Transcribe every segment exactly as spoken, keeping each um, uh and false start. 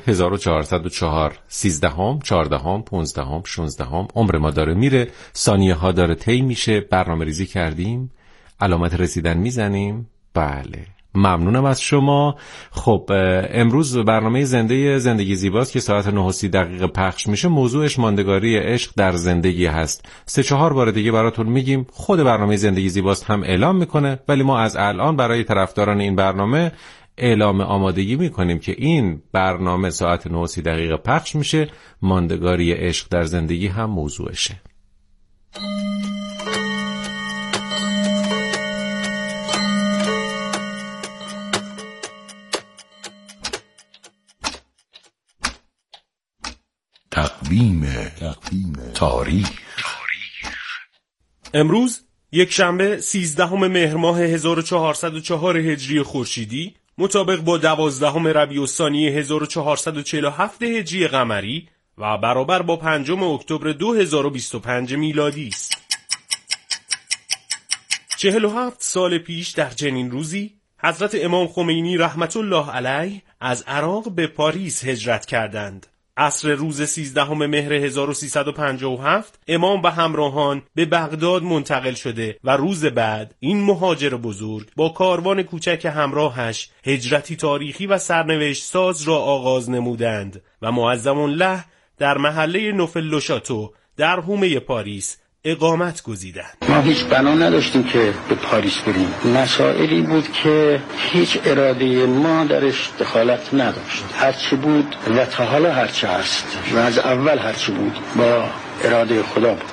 هزار و چهارصد و چهار سیزدهم، چهاردهم، پانزدهم، شانزدهم عمر ما داره میره، ثانیه ها داره طی میشه. برنامه ریزی کردیم، علامت رسیدن میزنیم. بله، ممنونم از شما. خب امروز برنامه زنده زندگی زیباست که ساعت نه و سی دقیقه پخش میشه. موضوعش ماندگاری عشق در زندگی هست. سه چهار بار دیگه براتون میگیم. خود برنامه زندگی زیباست هم اعلام میکنه، ولی ما از الان برای طرفداران این برنامه اعلام آمادگی میکنیم که این برنامه ساعت نه و سی دقیقه پخش میشه. ماندگاری عشق در زندگی هم موضوعشه. تقویم تاریخ. امروز یک شنبه سیزدهم مهر ماه هزار و چهارصد و چهار هجری خورشیدی مطابق با دوازدهم ربیع الثانی هزار و چهارصد و چهل و هفت هجری قمری و برابر با پنجم اکتبر دو هزار و بیست و پنج میلادی است. چهل و هفت سال پیش در چنین روزی حضرت امام خمینی رحمت الله علیه از عراق به پاریس هجرت کردند. عصر روز سیزدهم مهر هزار و سیصد و پنجاه و هفت امام و همراهان به بغداد منتقل شده و روز بعد این مهاجر بزرگ با کاروان کوچک همراهش هجرتی تاریخی و سرنوشت ساز را آغاز نمودند و معظم الله در محله نوفل شاتو در حومه پاریس اقامت گزیدند. ما هیچ بنا نداشتیم که به پاریس بریم. مسائلی بود که هیچ اراده ما درش دخالت نداشت. هرچی بود و تا حالا هرچی هست و از اول هرچی بود با اراده خدا بود.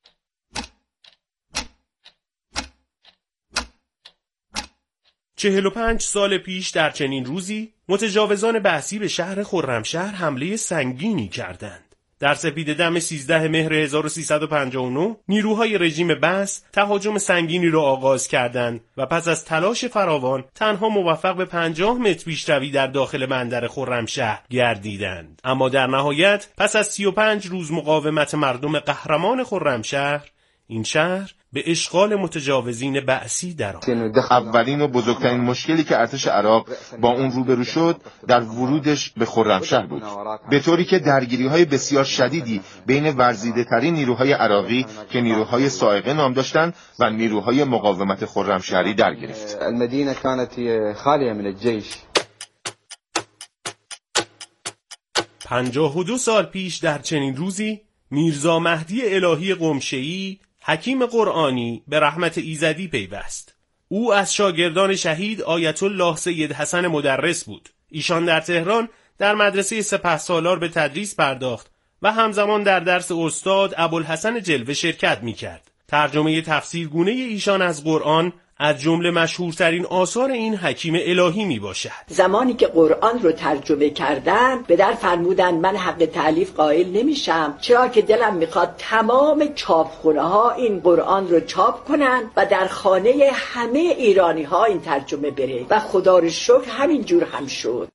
چهل و پنج سال پیش در چنین روزی متجاوزان بعثی به شهر خرمشهر حمله سنگینی کردند. در سپیده‌دم سیزده مهر هزار و سیصد و پنجاه و نه نیروهای رژیم بعث تهاجم سنگینی را آغاز کردند و پس از تلاش فراوان تنها موفق به پنجاه متر پیشروی در داخل بندر خرمشهر گردیدند. اما در نهایت پس از سی و پنج روز مقاومت مردم قهرمان خرمشهر این شهر به اشغال متجاوزین بعثی درآمد. اولین و بزرگترین مشکلی که ارتش عراق با اون روبرو شد در ورودش به خرمشهر بود، به طوری که درگیری‌های بسیار شدیدی بین ورزیده‌ترین نیروهای عراقی که نیروهای صاعقه نام داشتند و نیروهای مقاومت خرمشهری در گرفت. المدینه كانت خالیه من الجيش. پنجاه و دو سال پیش در چنین روزی میرزا مهدی الهی قمشه‌ای حکیم قرآنی به رحمت ایزدی پیوست. او از شاگردان شهید آیت الله سید حسن مدرس بود. ایشان در تهران در مدرسه سپهسالار به تدریس پرداخت و همزمان در درس استاد ابوالحسن جلوه شرکت می‌کرد. ترجمه تفسیرگونه ایشان از قرآن از جمله مشهورترین آثار این حکیم الهی می باشد. زمانی که قرآن رو ترجمه کردن به در فرمودن من حق تألیف قائل نمیشم، چرا که دلم میخواد تمام چاپخونه ها این قرآن رو چاپ کنن و در خانه همه ایرانی ها این ترجمه بره و خدا رو شکر همین جور هم شد.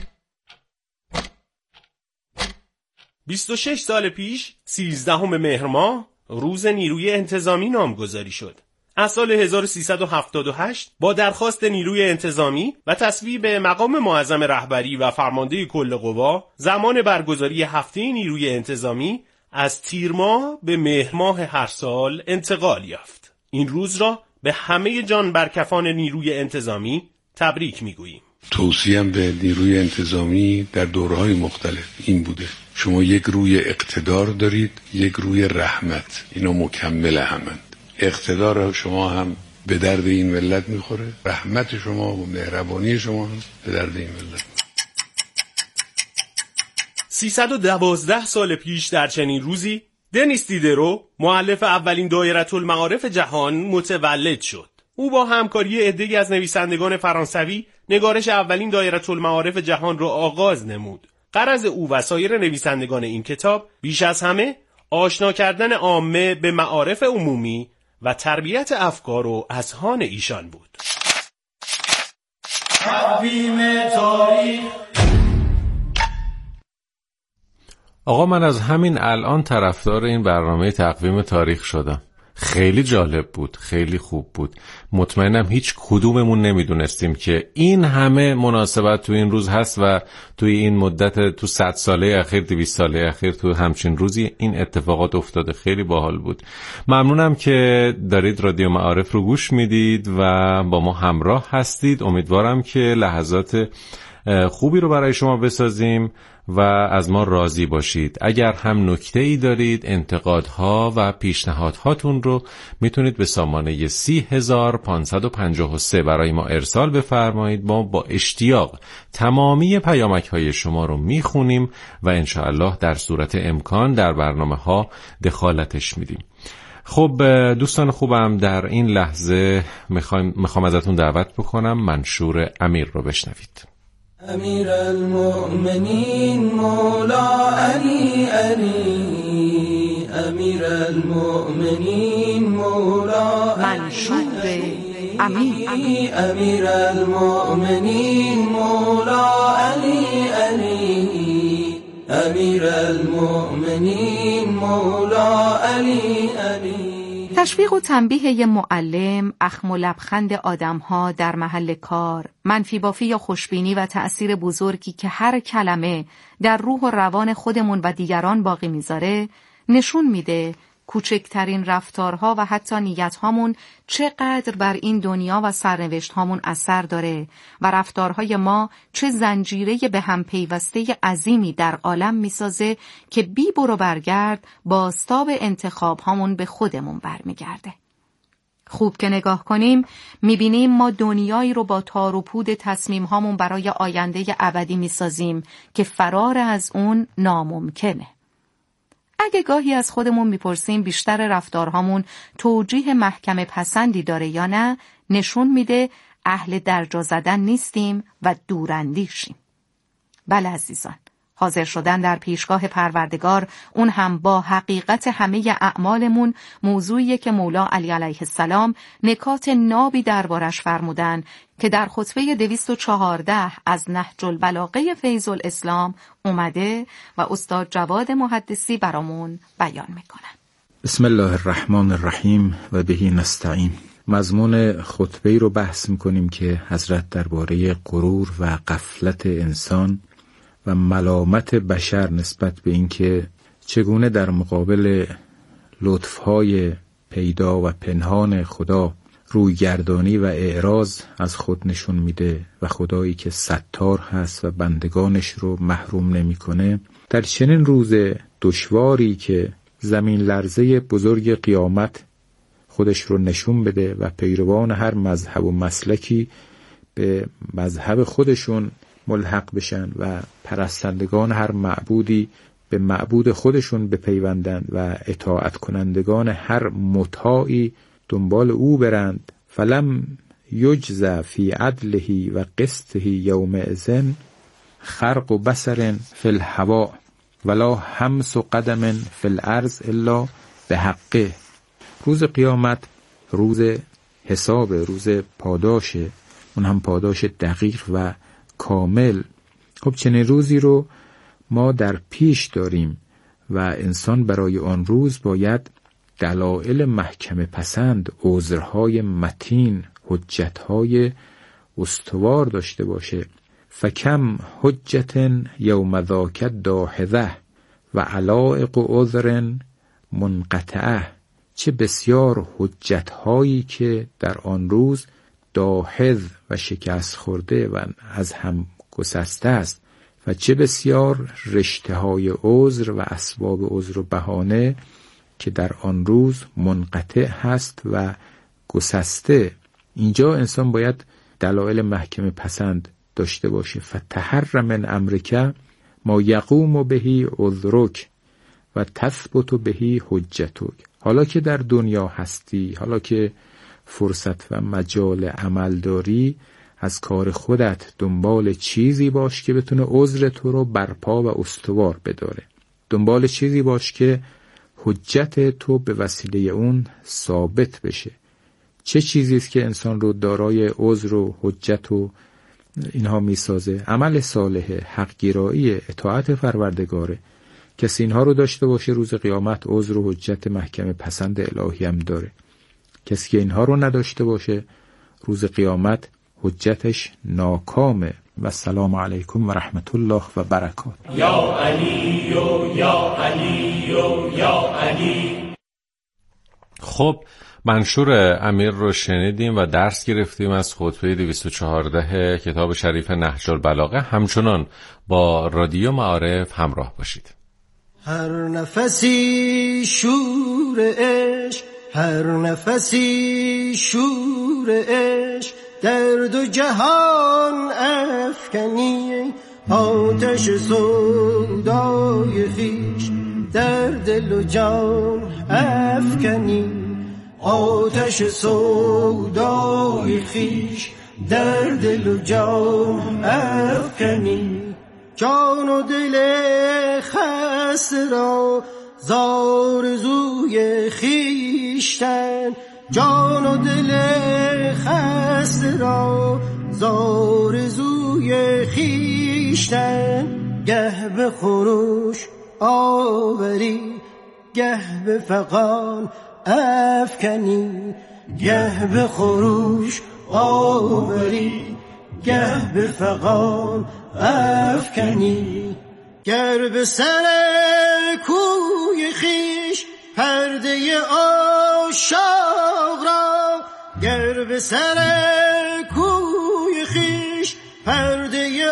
بیست و شش سال پیش سیزدهم مهر ماه روز نیروی انتظامی نامگذاری شد. از سال هزار و سیصد و هفتاد و هشت با درخواست نیروی انتظامی و تصویب مقام معظم رهبری و فرمانده کل قوا زمان برگزاری هفته نیروی انتظامی از تیر ماه به مهر ماه هر سال انتقال یافت. این روز را به همه جان برکفان نیروی انتظامی تبریک میگوییم. توصیه‌ام به نیروی انتظامی در دوره‌های مختلف این بوده: شما یک روی اقتدار دارید، یک روی رحمت، اینا مکمل همند. اقتدار شما هم به درد این ملت میخوره، رحمت شما و مهربانی شما هم به درد این ملت. سیصد و دوازده سال پیش در چنین روزی دنیس دیدرو مؤلف اولین دایره المعارف جهان متولد شد. او با همکاری عده‌ای از نویسندگان فرانسوی نگارش اولین دایره المعارف جهان را آغاز نمود. غرض او و سایر نویسندگان این کتاب بیش از همه آشنا کردن عامه به معارف عمومی و تربیت افکار و اذهان ایشان بود. تقویم تاریخ. آقا من از همین الان طرفدار این برنامه تقویم تاریخ شدم. خیلی جالب بود، خیلی خوب بود. مطمئنم هیچ کدوممون نمیدونستیم که این همه مناسبت تو این روز هست و توی این مدت، تو صد ساله اخیر، دویست ساله اخیر تو همچین روزی این اتفاقات افتاده. خیلی باحال بود. ممنونم که دارید رادیو معارف رو گوش میدید و با ما همراه هستید. امیدوارم که لحظات خوبی رو برای شما بسازیم و از ما راضی باشید. اگر هم نکته‌ای دارید، انتقادها و پیشنهادهاتون رو میتونید به سامانه سی هزار پانصد و پنجاه و سه برای ما ارسال بفرمایید. ما با اشتیاق تمامی پیامک‌های شما رو میخونیم و انشاءالله در صورت امکان در برنامه‌ها دخالتش میدیم. خب دوستان خوبم، در این لحظه میخوام میخوام ازتون دعوت بکنم منشور امیر رو بشنوید. امیر المؤمنین مولا علی علی، امیر المؤمنین مولا منشور امیر، امیر المؤمنین مولا علی علی، امیر المؤمنین مولا علی علی. تشویق و تنبیه ی معلم، اخم و لبخند آدم‌ها در محل کار، منفی بافی یا خوشبینی و تأثیر بزرگی که هر کلمه در روح و روان خودمون و دیگران باقی میذاره، نشون میده کوچکترین رفتارها و حتی نیت‌هامون چقدر بر این دنیا و سرنوشت‌هامون اثر داره و رفتارهای ما چه زنجیره به هم پیوسته عظیمی در عالم میسازه که بی برو برگرد بازتاب انتخاب‌هامون به خودمون برمیگرده. خوب که نگاه کنیم میبینیم ما دنیایی رو با تار و پود تصمیم‌هامون برای آینده ابدی میسازیم که فرار از اون ناممکنه. اگه گاهی از خودمون میپرسیم بیشتر رفتارهامون توجیه محکم پسندی داره یا نه، نشون میده اهل درجا زدن نیستیم و دوراندیشیم. بله عزیزان، حاضر شدن در پیشگاه پروردگار، اون هم با حقیقت همه اعمالمون، موضوعیه که مولا علی علیه السلام نکات نابی دربارش فرمودن که در خطبه دویست و چهارده از نهج البلاغه فیض الاسلام اومده و استاد جواد محدثی برامون بیان میکنن. بسم الله الرحمن الرحیم و بهی نستعین. مضمون خطبه رو بحث میکنیم که حضرت درباره غرور و غفلت انسان و ملامت بشر نسبت به اینکه چگونه در مقابل لطفهای پیدا و پنهان خدا رویگردانی و اعراض از خود نشون میده و خدایی که ستار هست و بندگانش رو محروم نمیکنه. در چنین روز دشواری که زمین لرزه بزرگ قیامت خودش رو نشون بده و پیروان هر مذهب و مسلکی به مذهب خودشون ملحق بشن و پرستندگان هر معبودی به معبود خودشون بپیوندند و اطاعت کنندگان هر مطاعی دنبال او برند. فلم یجز فی عدله و قسطه یومئذ خرق و بصر فی الهوا ولا همس و قدم فی الارض الا به حقه. روز قیامت روز حساب، روز پاداشه، اون هم پاداش دقیق و کامل. خب چنین روزی رو ما در پیش داریم و انسان برای آن روز باید دلایل محکم پسند، عذرهای متین، حجتهای استوار داشته باشه. فکم حجت یوم ذاک داحظه و علائق عذر منقطعه. چه بسیار حجتهایی که در آن روز داحظ و شکست خورده و از هم گسسته است و چه بسیار رشته های عذر و اسباب عذر و بهانه که در آن روز منقطع هست و گسسته. اینجا انسان باید دلایل محکم پسند داشته باشه. فتحر من امرک ما یقوم بهی عذرک و تثبت بهی حجتک. حالا که در دنیا هستی، حالا که فرصت و مجال عمل داری، از کار خودت دنبال چیزی باش که بتونه عذر تو رو برپا و استوار بداره. دنبال چیزی باش که حجت تو به وسیله اون ثابت بشه. چه چیزی است که انسان رو دارای عذر و حجت و اینها میسازه؟ عمل صالح، حق گرایی، اطاعت پروردگاره. کسی اینها رو داشته باشه روز قیامت عذر و حجت محکم پسند الهی هم داره. کسی که اینها رو نداشته باشه روز قیامت حجتش ناکامه. و السلام علیکم و رحمت الله و برکات. یا علی و یا علی و یا علی. خب منشور امیر رو شنیدیم و درس گرفتیم از خطبه دویست و چهارده کتاب شریف نهج البلاغه. همچنان با رادیو معارف همراه باشید. هر نفسی شور عشق، هر نفسی شور عشق، در دو جهان افکنی آتش سودای خویش، در دل و جان افکنی آتش سودای خویش، در دل و جان افکنی. جان و دل خسته را زارزوی خویشتن، جان و دل خسته را زارزوی خویشتن. گه به خروش آوری، گه به فغان افکنی، گه به خروش آوری، گه به فغان افکنی. گر به سر کوی خویش پرده عاشق را، گر به سر کوی خویش پرده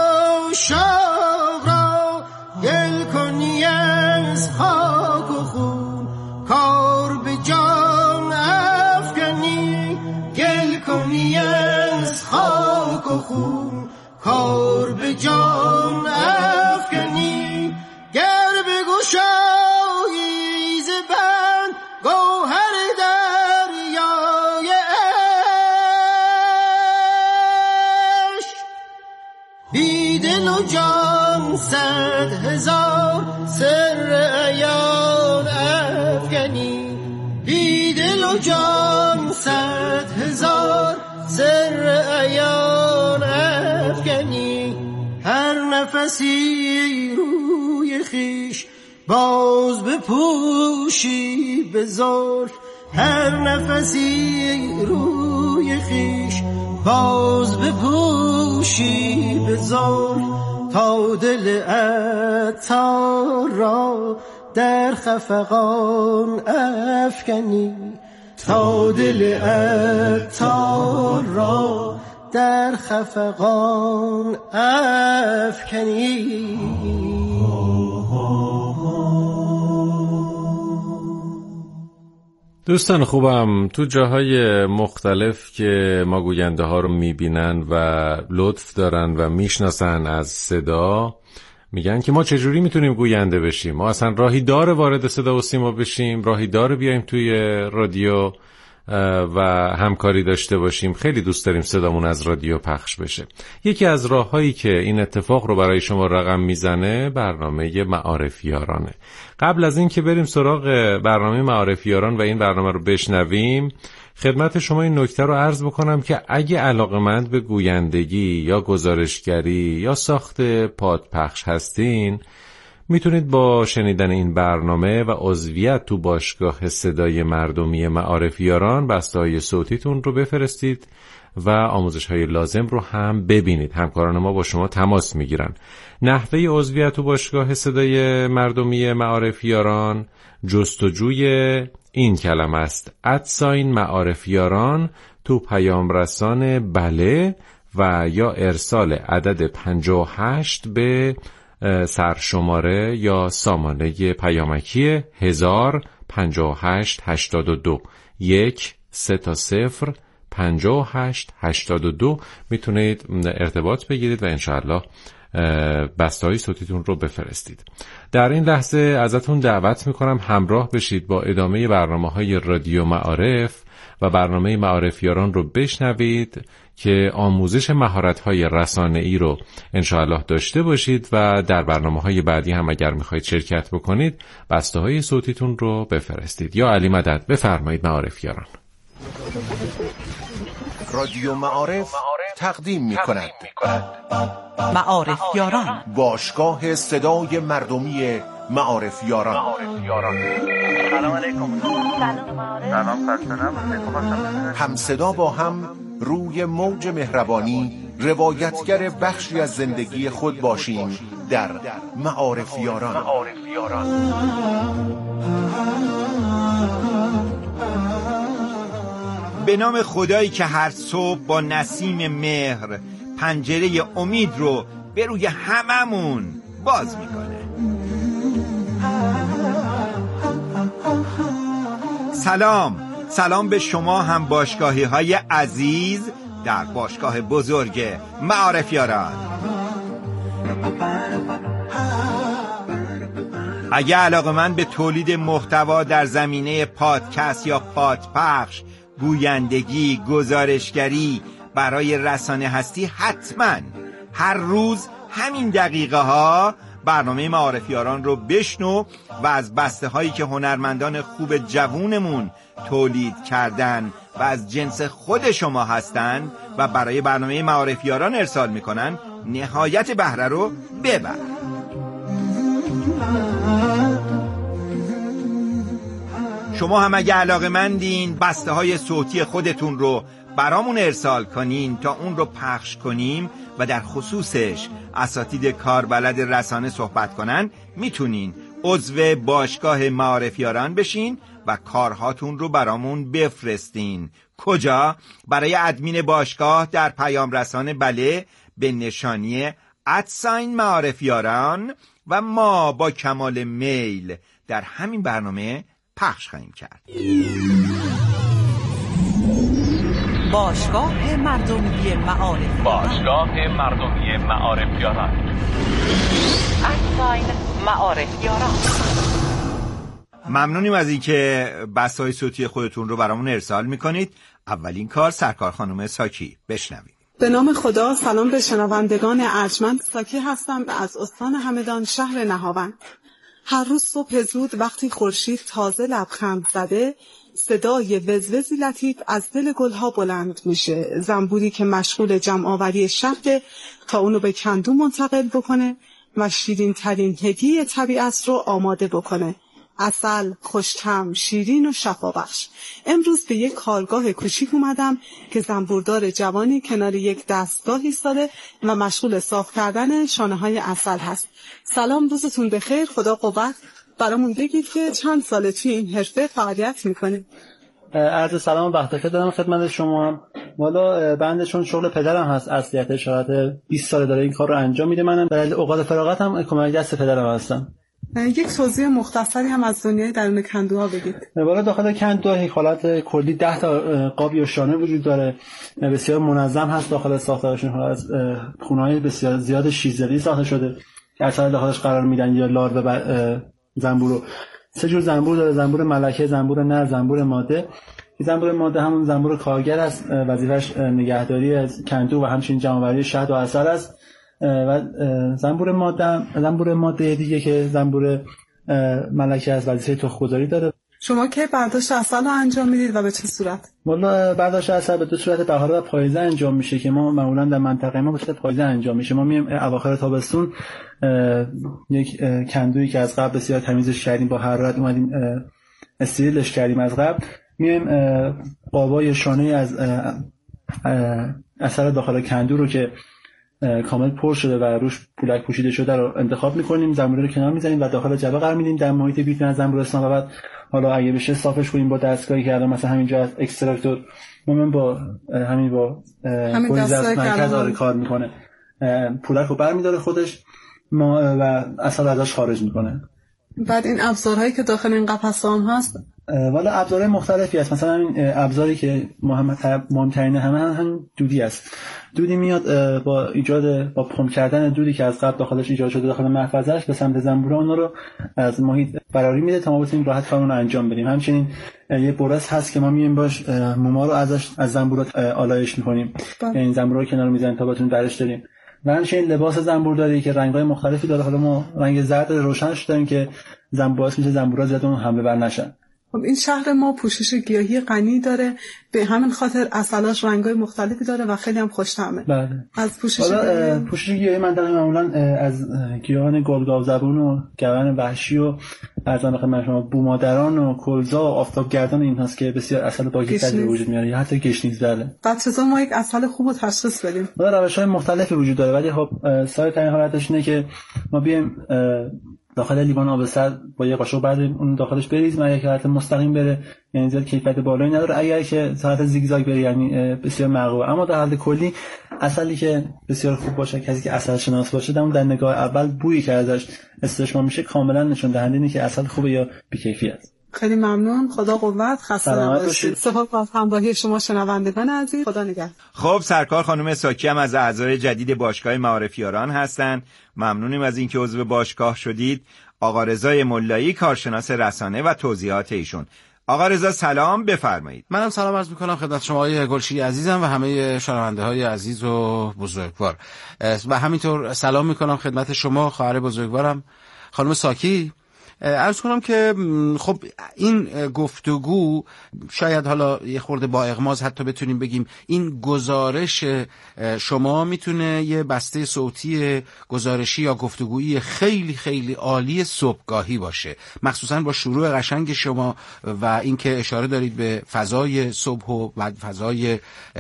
عاشق را، گل کنی از خاک و خون کار به جان افکنی، گل کنی از خاک و خون کار به جان افکنی. گر بگشایی ز بند گوهر دریای عشق، بی دل و جان صد هزار سر عیان افکنی، بی دل و جان صد هزار سر عیان افکنی. هر نفسی روی خویش باز بپوشی به زلف، هر نفسی روی خویش باز بپوشی به زلف، تا دل عطار را در خفقان افکنی، تا دل عطار را در خفقان افکنی. دوستان خوبم، تو جاهای مختلف که ما گوینده ها رو میبینن و لطف دارن و میشناسن از صدا، میگن که ما چجوری میتونیم گوینده بشیم. ما اصلا راهی داره وارد صدا و سیما بشیم، راهی داره بیایم توی رادیو و همکاری داشته باشیم. خیلی دوست داریم صدامون از رادیو پخش بشه. یکی از راههایی که این اتفاق رو برای شما رقم میزنه برنامه معارفیارانه. قبل از این که بریم سراغ برنامه معارفیاران و این برنامه رو بشنویم، خدمت شما این نکته رو عرض بکنم که اگه علاقه‌مند به گویندگی یا گزارشگری یا ساخت پادپخش هستین، میتونید با شنیدن این برنامه و عضویت تو باشگاه صدای مردمی معارفیاران بسته‌های صوتیتون رو بفرستید و آموزش‌های لازم رو هم ببینید. همکاران ما با شما تماس میگیرن. نحوه عضویت تو باشگاه صدای مردمی معارفیاران جستجوی این کلمه است: ادساین معارفیاران تو پیام رسان بله و یا ارسال عدد پنجاه و هشت به سرشماره یا سامانه پیامکی هزار پنجاه و هشت هشتاد و دو یک سه تا صفر پنجاه و هشت هشتاد و دو میتونید ارتباط بگیرید و انشاءالله بسته‌های صوتیتون رو بفرستید. در این لحظه ازتون دعوت میکنم همراه بشید با ادامه برنامه‌های رادیو معارف و برنامه معارفیاران رو بشنوید که آموزش مهارت‌های رسانه‌ای رو انشاءالله داشته باشید و در برنامه‌های بعدی هم اگر میخواید شرکت بکنید بسته‌های صوتیتون رو بفرستید. یا علی مدد، بفرمایید معارفیاران. رادیو معارف تقدیم می کند معارف یاران، باشگاه صدای مردمی معارف یاران. سلام علیکم. سلام خسته هم صدا با هم روی موج مهربانی روایتگر بخشی از زندگی خود باشیم در معارف یاران. به نام خدایی که هر صبح با نسیم مهر پنجره امید رو به روی هممون باز میکنه. سلام سلام به شما هم باشگاهی های عزیز در باشگاه بزرگ معارف یاران. اگه علاقه‌مند به تولید محتوا در زمینه پادکست یا پادپخش، گویندگی، گزارشگری برای رسانه هستی، حتما هر روز همین دقیقه ها برنامه معارف یاران رو بشنو و از بسته هایی که هنرمندان خوب جوونمون تولید کردن و از جنس خود شما هستن و برای برنامه معارف یاران ارسال میکنن نهایت بهره رو ببر. شما هم اگه علاقه‌مندین بسته های صوتی خودتون رو برامون ارسال کنین تا اون رو پخش کنیم و در خصوصش اساتید کاربلد رسانه صحبت کنن، میتونین عضو باشگاه معارف یاران بشین و کارهاتون رو برامون بفرستین. کجا؟ برای ادمین باشگاه در پیام رسانه بله به نشانی ادساین معارف یاران و ما با کمال میل در همین برنامه پخش خواهیم کرد. باشگاه مردمی معارف باشگاه مردمی معارف یاران. ادساین معارف یاران. ممنونیم از اینکه بسای صوتی خودتون رو برامون ارسال میکنید. اولین کار سرکار خانم ساکی، بشنوید. به نام خدا. سلام به شنوندگان ارجمند. ساکی هستم از استان همدان، شهر نهاوند. هر روز صبح زود وقتی خورشید تازه لبخند زده، صدای وزوزی لطیف از دل گلها بلند میشه. زنبوری که مشغول جمع آوری شهده تا اونو به کندو منتقل بکنه و شیرین ترین هدیه طبیعت رو آماده بکنه. عسل، خوش‌طعم، شیرین و شفابخش. امروز به یک کارگاه کوچیک اومدم که زنبوردار جوانی کنار یک دستگاه ایستاده و مشغول صاف کردن شانه‌های عسل هست. سلام، روزتون بخیر، خدا قوت. برامون بگید که چند ساله توی این حرفه فعالیت میکنید؟ عرض سلام و وقت بخیر دارم خدمت شما. والا بنده چون شغل پدرم هست اصلیت اشارت بیست سال داره این کار رو انجام میده. منم در اوقات فراغتم کمک دست پدرم هستم. یک توضیح مختصری هم از دنیای درون کندوها بگید. والا داخل کندوها یک حالت کلی ده تا قاب یا شانه وجود داره، بسیار منظم هست. داخل ساختارشون از خونه‌های بسیار زیاد شیزری ساخته شده که اصلا داخلش قرار میدن یا لار و زنبور. سه جور زنبور داره: زنبور ملکه، زنبور نر، زنبور ماده. زنبور ماده همون زنبور کارگر است، وظیفش نگهداری از کندو و همچنین جمع‌آوری شهد و عسل است. و زنبور ماده زنبور ماده دیگه که زنبور ملکه است، وظیفه تخم‌گذاری داره. شما که برداشت عسل رو انجام میدید و به چه صورت؟ والا برداشت عسل به دو صورت، بهار و پاییزه انجام میشه که ما معمولا در منطقه ما به صورت پاییزه انجام میشه. ما میایم اواخر تابستون یک کندویی که از قبل بسیار تمیزش کردیم، با حرارت اومدیم استریلش کردیم، از قبل میایم قابای شانه از عسل داخل کندو رو که کامل پر شده و روش پولک پوشیده شده رو انتخاب میکنیم، زنبور رو کنار میزنیم و داخل جعبه قرار میدیم در محیط بیرون از زنبورستان. و بعد حالا اگه بشه صافش کنیم با دستگاهی که الان مثلا همینجا از اکستراکتور مومن با همین با پولیز از مرکز آره کار میکنه، پولک رو برمیداره خودش ما و اصلا ازش خارج میکنه. بعد این ابزارهایی که داخل این قفسه‌ام هست، والا ابزارهای مختلفی هست. مثلا این ابزاری که مهمترین همه هم, هم دودی است. دودی میاد با ایجاد با پمپ کردن دودی که از قبل داخلش ایجاد شده داخل محفظه‌اش به سمت زنبورا اونا رو از محیط فراری میده تا ما بتونیم راحت کارمون رو انجام بدیم. همچنین یه برس هست که ما میایم باش موما رو ازش از زنبورا آلایش می‌کنیم، یعنی زنبورا رو کنار می‌زنیم تا بتونیم درش داریم. و همچنین لباس زنبورداری که رنگ‌های مختلفی داره. حالا ما رنگ زرد روشنش داریم که زنبور میشه زنبورا زیاد اون حمله بر نشن. خب این شهر ما پوشش گیاهی غنی داره، به همین خاطر عسلاش رنگای مختلفی داره و خیلی هم خوش‌طعمه. بله. از پوشش گیاهی پوشش گیاهی منطقه معمولا از گیاهان گلگاو زبون و گون وحشی و ارزان خدمت شما بومادران و کلزا و آفتابگردان این هست که بسیار عسل باکی‌تری به وجود میاره، یا حتی گشنیز. بله. بعد چطور ما یک عسل خوب رو تشخیص بدیم؟ ما روش‌های مختلفی وجود داره، ولی خب ساده ترین حالتش اینه که ما بیایم داخل لیوان آب سرد با یه قاشق بعد اون داخلش بریزیم. اگه حالت مستقیم بره یعنی زیاد کیفیت بالایی نداره، اگر که حالت زیگزاگ بره یعنی بسیار مقبول. اما در حالت کلی عسلی که بسیار خوب باشه، کسی که عسل شناس باشه، اون در نگاه اول بویی که ازش استشمام میشه کاملا نشون دهنده اینه که عسل خوبه یا بی‌کیفیت است. خیلی ممنون، خدا قوت، خسته نباشید. سپاس از همراهی شما شنوندگان عزیز، خدا نگهدار. خب سرکار خانم ساکی هم از اعضای جدید باشگاه معارفیاران هستند. ممنونیم از اینکه عضو باشگاه شدید. آقا رضا ملایی، کارشناس رسانه و توضیحات ایشون. آقا رضا سلام، بفرمایید. منم سلام عرض می‌کنم خدمت شما آقای گلشیری عزیزم و همه شنونده‌های عزیز و بزرگوار، و همینطور سلام می‌کنم خدمت شما خواهر بزرگوارم خانم ساکی. عرض کنم که خب این گفتگو شاید حالا یه خورده با اغماض حتی بتونیم بگیم این گزارش شما میتونه یه بسته صوتی گزارشی یا گفتگویی خیلی خیلی عالی صبحگاهی باشه، مخصوصا با شروع قشنگ شما و اینکه اشاره دارید به فضای صبح و بعد فضای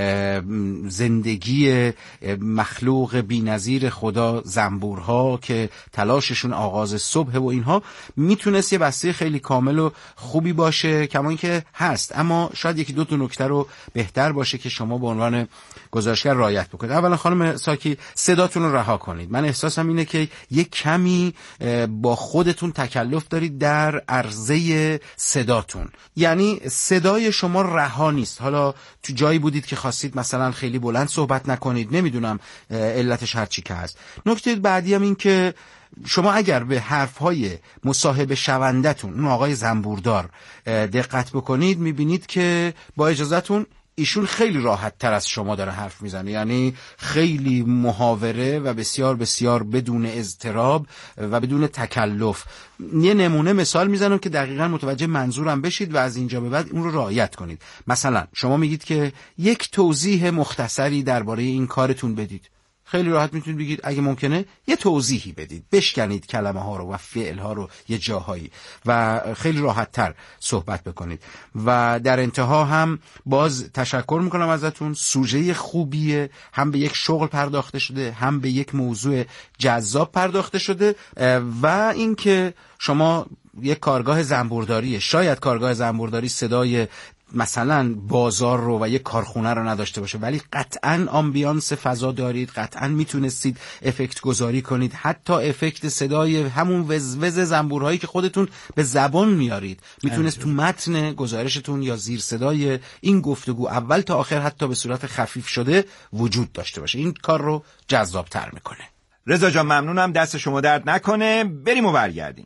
زندگی مخلوق بی‌نظیر خدا، زنبورها که تلاششون آغاز صبح و اینها، میتونست یه بسته خیلی کامل و خوبی باشه، کما اینکه هست، اما شاید یکی دو تا نکته رو بهتر باشه که شما به عنوان گزارشگر رعایت بکنید. اولا خانم ساکی صداتون رو رها کنید. من احساسم اینه که یک کمی با خودتون تکلف دارید در عرضه صداتون، یعنی صدای شما رها نیست. حالا تو جایی بودید که خواستید مثلا خیلی بلند صحبت نکنید، نمیدونم علتش هر چی که هست. نکته بعدی هم این که شما اگر به حرفهای مصاحبه شوندتون اون آقای زنبوردار دقت بکنید میبینید که با اجازهتون ایشون خیلی راحت تر از شما داره حرف میزنه، یعنی خیلی محاوره و بسیار بسیار بدون اضطراب و بدون تکلف. یه نمونه مثال میزنم که دقیقاً متوجه منظورم بشید و از اینجا به بعد اون رو رعایت کنید. مثلا شما میگید که یک توضیح مختصری درباره این کارتون بدید. خیلی راحت میتونید بگید اگه ممکنه یه توضیحی بدید، بشکنید کلمه ها رو و فعل ها رو یه جاهایی و خیلی راحت تر صحبت بکنید. و در انتها هم باز تشکر میکنم ازتون، سوژه خوبیه، هم به یک شغل پرداخته شده، هم به یک موضوع جذاب پرداخته شده و اینکه شما یک کارگاه زنبورداریه، شاید کارگاه زنبورداری صدای مثلا بازار رو و یک کارخونه رو نداشته باشه، ولی قطعاً آمبیانس فضا دارید، قطعاً میتونستید افکت گذاری کنید، حتی افکت صدای همون وزوز زنبورهایی که خودتون به زبان میارید میتونست تو متن گزارشتون یا زیر صدای این گفتگو اول تا آخر حتی به صورت خفیف شده وجود داشته باشه. این کار رو جذاب‌تر میکنه. رضا جان ممنونم، دست شما درد نکنه. بریم و برگردیم.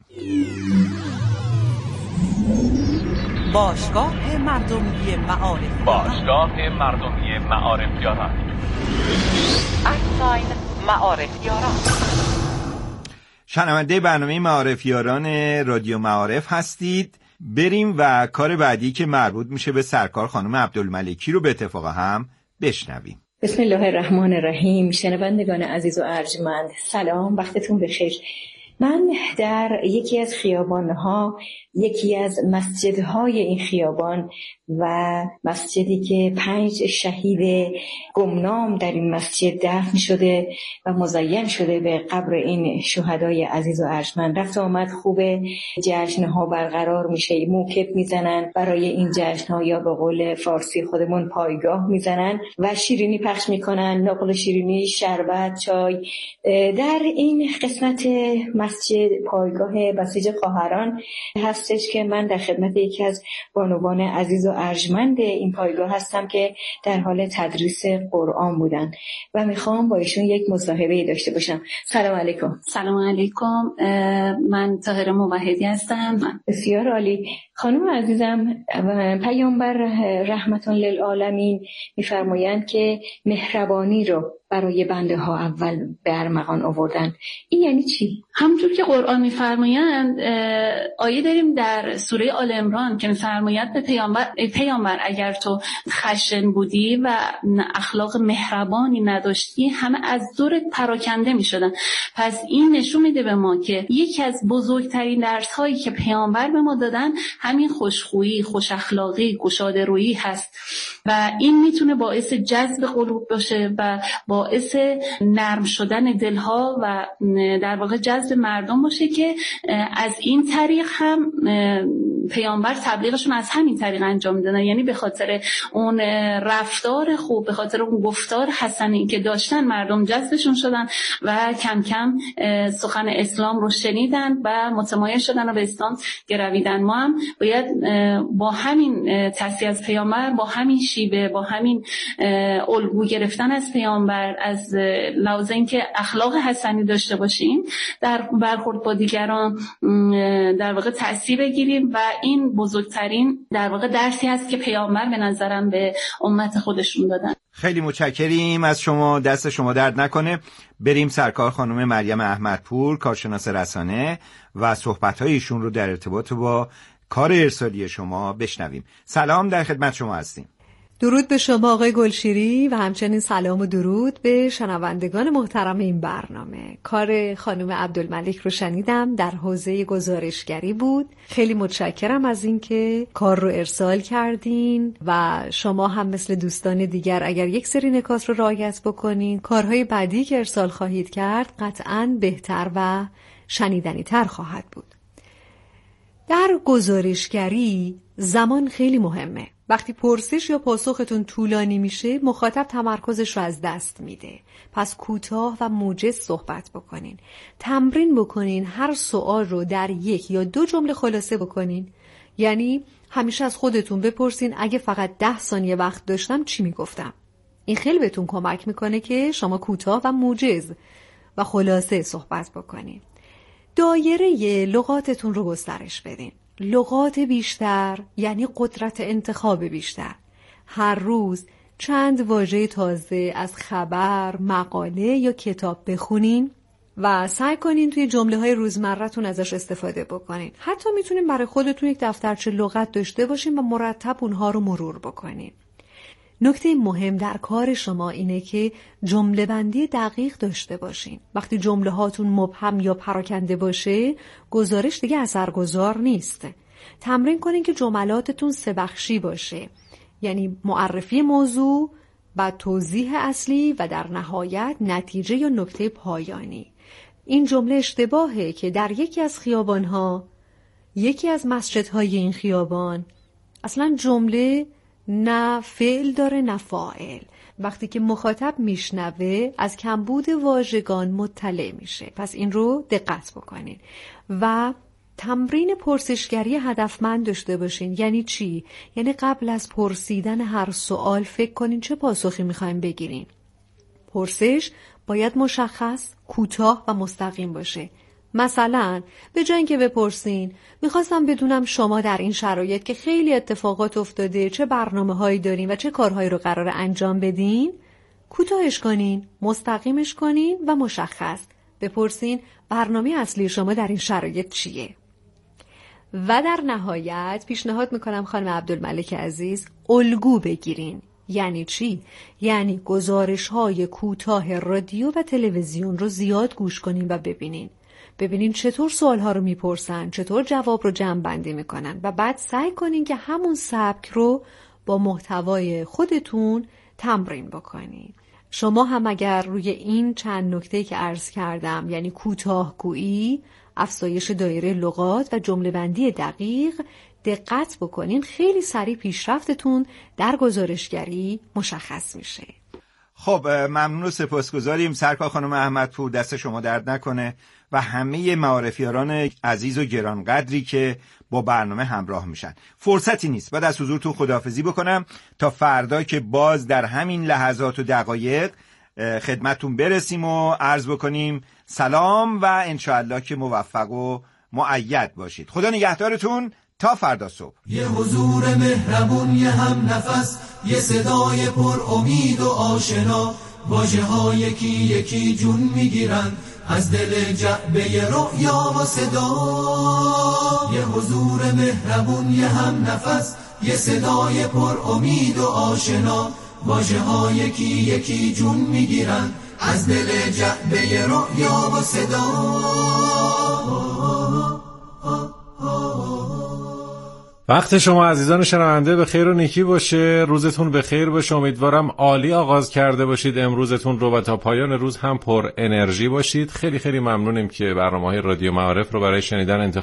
باشگاه مردمی معارف باشگاه مردمی معارفیاران اکساین معارفیاران. شنونده برنامه معارفیاران رادیو معارف هستید. بریم و کار بعدی که مربوط میشه به سرکار خانم عبدالملکی رو به اتفاق هم بشنویم. بسم الله الرحمن الرحیم. شنوندگان عزیز و ارجمند، سلام، وقتتون بخیر. من در یکی از خیابانها، یکی از مسجدهای این خیابان و مسجدی که پنج شهید گمنام در این مسجد دفن شده و مزین شده به قبر این شهدای عزیز و ارجمند، رفت آمد خوبه، جشنها برقرار میشه، موکب میزنن برای این جشنها، یا به قول فارسی خودمون پایگاه میزنن و شیرینی پخش میکنن، نقل شیرینی، شربت، چای. در این قسمت مسجد پایگاه بسیج خواهران هستش که من در خدمت یکی از بانوان عزیز و ارجمند این پایگاه هستم که در حال تدریس قرآن بودن و میخوام با ایشون یک مصاحبه داشته باشم. سلام علیکم. سلام علیکم، من طاهره موحدی هستم. بسیار عالی. خانم عزیزم، پیامبر رحمت للعالمین میفرمایند که مهربانی رو برای بنده ها اول به ارمغان آوردن. این یعنی چی؟ همونطور که قرآن میفرمایند، آیه داریم در سوره آل عمران که میفرماید به پیامبر پیامبر اگر تو خشن بودی و اخلاق مهربانی نداشتی همه از دورت پراکنده میشدن. پس این نشون میده به ما که یکی از بزرگترین درس هایی که پیامبر به ما دادن همین خوشخویی، خوش اخلاقی، گشاده رویی هست و این میتونه باعث جذب قلوب باشه و باعث نرم شدن دلها و در واقع جذب مردم باشه که از این طریق هم پیامبر تبلیغشون از همین طریق انجام میدن. یعنی به خاطر اون رفتار خوب، به خاطر اون گفتار حسنی که داشتن مردم جذبشون شدن و کم کم سخن اسلام رو شنیدن و متمایل شدن و به اسلام گرویدن. ما هم باید با همین تصحیح از پیامبر، با همین شیوه، با همین الگو گرفتن از پیامبر، از لحاظ اینکه اخلاق حسنی داشته باشیم در برخورد با دیگران در واقع تأثیر بگیریم و این بزرگترین در واقع درسی هست که پیامبر به نظرم به امت خودشون دادن. خیلی متشکریم از شما، دست شما درد نکنه. بریم سرکار خانم مریم احمدپور، کارشناس رسانه، و صحبت‌های ایشون رو در ارتباط با کار ارسالی شما بشنویم. سلام، در خدمت شما هستیم. درود به شما آقای گلشیری و همچنین سلام و درود به شنوندگان محترم این برنامه. کار خانم عبدالملک رو شنیدم، در حوزه گزارشگری بود. خیلی متشکرم از اینکه کار رو ارسال کردین و شما هم مثل دوستان دیگر اگر یک سری نکات رو رعایت بکنین، کارهای بعدی که ارسال خواهید کرد قطعاً بهتر و شنیدنی تر خواهد بود. در گزارشگری زمان خیلی مهمه. وقتی پرسش یا پاسختون طولانی میشه، مخاطب تمرکزش رو از دست میده. پس کوتاه و موجز صحبت بکنین. تمرین بکنین هر سوال رو در یک یا دو جمله خلاصه بکنین. یعنی همیشه از خودتون بپرسین اگه فقط ده ثانیه وقت داشتم چی میگفتم. این خیلی بهتون کمک میکنه که شما کوتاه و موجز و خلاصه صحبت بکنین. دایره لغاتتون رو گسترش بدین. لغات بیشتر یعنی قدرت انتخاب بیشتر. هر روز چند واژه تازه از خبر، مقاله یا کتاب بخونین و سعی کنین توی جمله‌های روزمره‌تون ازش استفاده بکنین. حتی میتونین برای خودتون یک دفترچه لغت داشته باشین و مرتب اونها رو مرور بکنین. نکته مهم در کار شما اینه که جمله بندی دقیق داشته باشین. وقتی جمله هاتون مبهم یا پراکنده باشه، گزارش دیگه اثرگذار نیست. تمرین کنین که جملاتتون سه بخشی باشه. یعنی معرفی موضوع، بعد توضیح اصلی و در نهایت نتیجه یا نکته پایانی. این جمله اشتباهه که در یکی از خیابانها، یکی از مسجدهای این خیابان، اصلا جمله نه فعل داره نه فاعل. وقتی که مخاطب میشنوه از کمبود واژگان مطلع میشه. پس این رو دقت بکنین و تمرین پرسشگری هدفمند داشته باشین. یعنی چی؟ یعنی قبل از پرسیدن هر سوال فکر کنین چه پاسخی میخواین بگیرین. پرسش باید مشخص، کوتاه و مستقیم باشه. مثلا به جای اینکه بپرسین میخواستم بدونم شما در این شرایط که خیلی اتفاقات افتاده چه برنامه هایی دارین و چه کارهایی رو قراره انجام بدین، کوتاهش کنین، مستقیمش کنین و مشخص. بپرسین برنامه اصلی شما در این شرایط چیه؟ و در نهایت پیشنهاد میکنم خانم عبدالملک عزیز الگو بگیرین. یعنی چی؟ یعنی گزارش های کوتاه رادیو و تلویزیون رو زیاد گوش کنین و ببینین. ببینین چطور سوالها رو میپرسن، چطور جواب رو جمع بندی میکنن و بعد سعی کنین که همون سبک رو با محتوای خودتون تمرین بکنین. شما هم اگر روی این چند نکته که عرض کردم، یعنی کوتاه‌گویی، افزایش دایره لغات و جمله بندی دقیق دقت بکنین، خیلی سریع پیشرفتتون در گزارشگری مشخص میشه. خب ممنون و سپاسگزاریم سرکار خانم احمدپور، دست شما درد نکنه و همه معارفیاران عزیز و گرانقدری که با برنامه همراه میشن. فرصتی نیست، بعد از حضورتون خداحافظی بکنم تا فردا که باز در همین لحظات و دقایق خدمتتون برسیم و عرض بکنیم سلام و انشاءالله که موفق و مؤید باشید. خدا نگهدارتون تا فردا صبح. یه حضور مهربون، یه هم نفس، یه صدای پر امید و آشنا، واژه ها یکی یکی جون میگیرن از دل جعبه رؤیا و صدا. یه حضور مهربون، یه هم نفس، یه صدای پر امید و آشنا. واژه ها یکی یکی جون میگیرن از دل جعبه رؤیا و صدا. وقت شما عزیزان شنونده به خیر و نیکی باشه، روزتون به خیر باشه. امیدوارم عالی آغاز کرده باشید امروزتون رو و تا پایان روز هم پر انرژی باشید. خیلی خیلی ممنونیم که برنامه‌های رادیو معارف رو برای شنیدن انتخاب